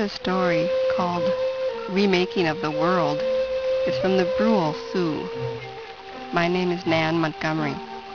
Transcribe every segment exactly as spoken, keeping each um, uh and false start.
story called Remaking of the World. It's from the Brule Sioux. My name is Nan Montgomery.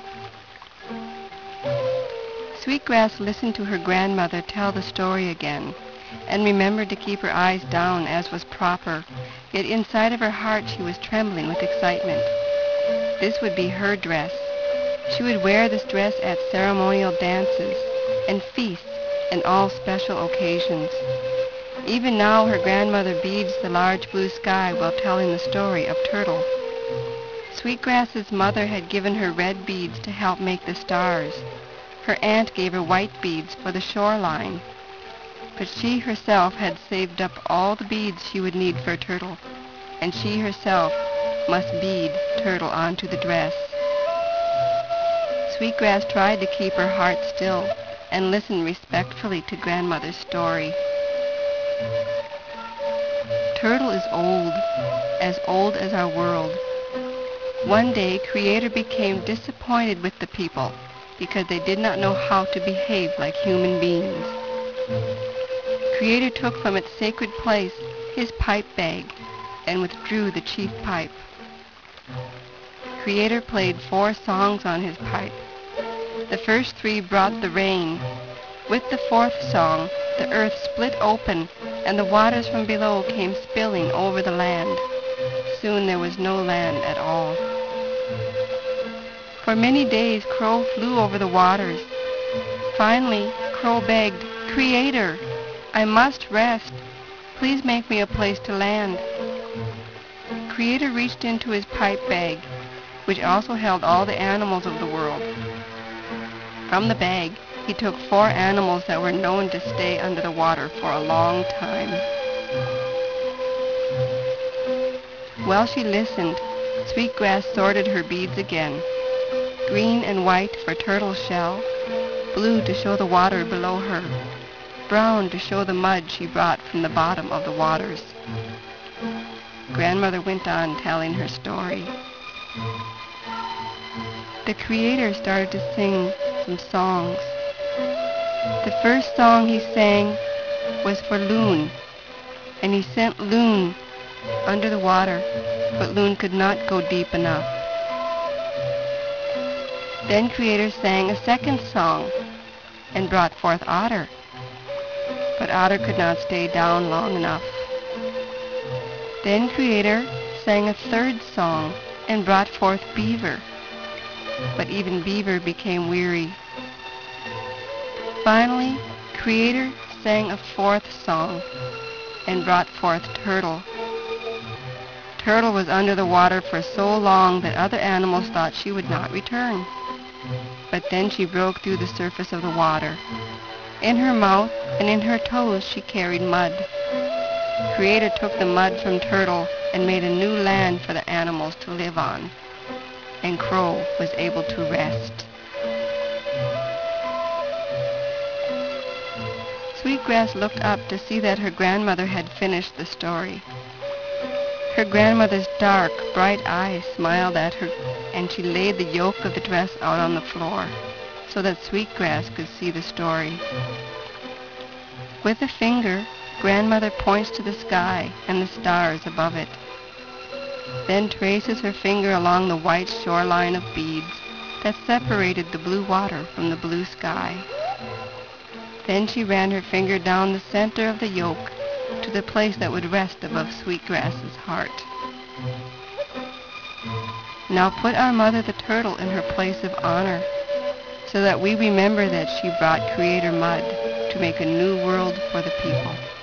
Sweetgrass listened to her grandmother tell the story again, and remembered to keep her eyes down as was proper, yet inside of her heart she was trembling with excitement. This would be her dress. She would wear this dress at ceremonial dances and feasts and all special occasions. Even now her grandmother beads the large blue sky while telling the story of Turtle. Sweetgrass's mother had given her red beads to help make the stars. Her aunt gave her white beads for the shoreline. But she herself had saved up all the beads she would need for Turtle, and she herself must bead Turtle onto the dress. Sweetgrass tried to keep her heart still and listen respectfully to grandmother's story. Turtle is old, as old as our world. One day, Creator became disappointed with the people because they did not know how to behave like human beings. Creator took from its sacred place his pipe bag and withdrew the chief pipe. Creator played four songs on his pipe. The first three brought the rain. With the fourth song, the earth split open, and the waters from below came spilling over the land. Soon there was no land at all. For many days, Crow flew over the waters. Finally, Crow begged, "Creator, I must rest. Please make me a place to land." Creator reached into his pipe bag, which also held all the animals of the world. From the bag, he took four animals that were known to stay under the water for a long time. While she listened, Sweetgrass sorted her beads again. Green and white for Turtle's shell, blue to show the water below her, brown to show the mud she brought from the bottom of the waters. Grandmother went on telling her story. The Creator started to sing some songs. The first song he sang was for Loon, and he sent Loon under the water, but Loon could not go deep enough. Then Creator sang a second song and brought forth Otter, but Otter could not stay down long enough. Then Creator sang a third song and brought forth Beaver, but even Beaver became weary. Finally, Creator sang a fourth song and brought forth Turtle. Turtle was under the water for so long that other animals thought she would not return. But then she broke through the surface of the water. In her mouth and in her toes she carried mud. Creator took the mud from Turtle and made a new land for the animals to live on, and Crow was able to rest. Sweetgrass looked up to see that her grandmother had finished the story. Her grandmother's dark, bright eyes smiled at her, and she laid the yoke of the dress out on the floor so that Sweetgrass could see the story. With a finger, Grandmother points to the sky and the stars above it, then traces her finger along the white shoreline of beads that separated the blue water from the blue sky. Then she ran her finger down the center of the yoke to the place that would rest above Sweetgrass's heart. Now put our mother the Turtle in her place of honor, so that we remember that she brought Creator mud to make a new world for the people.